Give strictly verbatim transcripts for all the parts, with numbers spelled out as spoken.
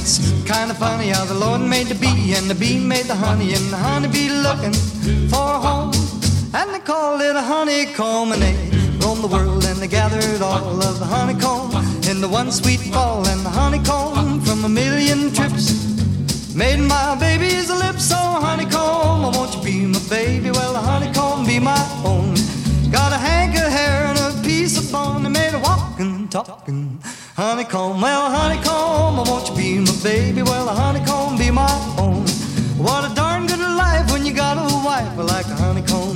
it's kind of funny how the Lord made the bee and the bee made the honey, and the honeybee looking for a home, and they called it a honeycomb, and they roamed the world and they gathered all of the honeycomb in the one sweet fall, and the honeycomb from a million trips made my baby's lips so honeycomb. Oh, won't you be my baby? Well, the honeycomb be my own. Got a hank of hair and a piece of bone that made a walking, talking honeycomb. Well, honeycomb, oh, won't you be my baby? Well, the honeycomb be my own. What a darn good life when you got a wife like a honeycomb.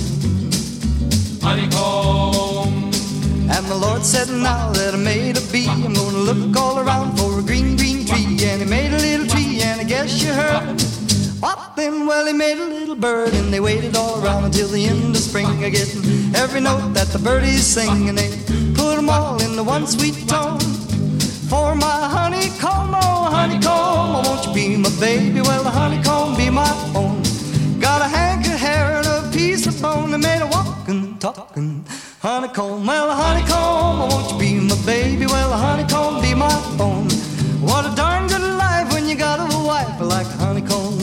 Honeycomb. And the Lord said, now that I made a bee, I'm gonna look all around for a green, green tree. And he made a little tree, and I guess you heard what then? Well, he made a little bird, and they waited all around until the end of spring, getting every note that the birdies sing, and they put them all into one sweet tone for my honeycomb. Oh, honeycomb, oh, won't you be my baby? Well, the honeycomb be my own. Got a hank of hair and a piece of bone that made a walking, talking honeycomb. Well, the honeycomb, oh, won't you be my baby? Well, the honeycomb be my own. What a darn good life when you got a wife like a honeycomb.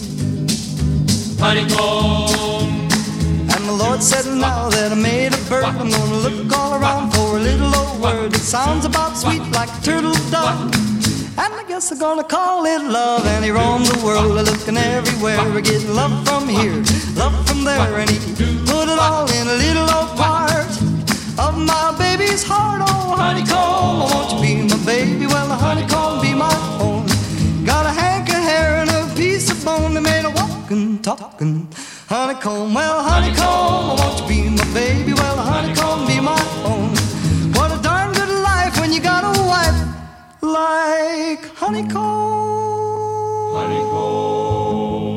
Honeycomb. And the Lord said, now that I made a bird, I'm gonna look all around for a little old word that sounds about sweet like a turtle dove. And I guess I'm gonna call it love. And he roamed the world looking everywhere, getting love from here, love from there, and he put it all in a little old part of my baby's heart. Oh, honeycomb, oh, won't you be my baby? Well, the honeycomb be my own. Got a hank of hair and a piece of bone that made a walking, talking honeycomb. Well, honeycomb, oh, won't you be my baby? Well, the honeycomb be my own. What a darn good life when you got a wife like honeycomb. Honeycomb.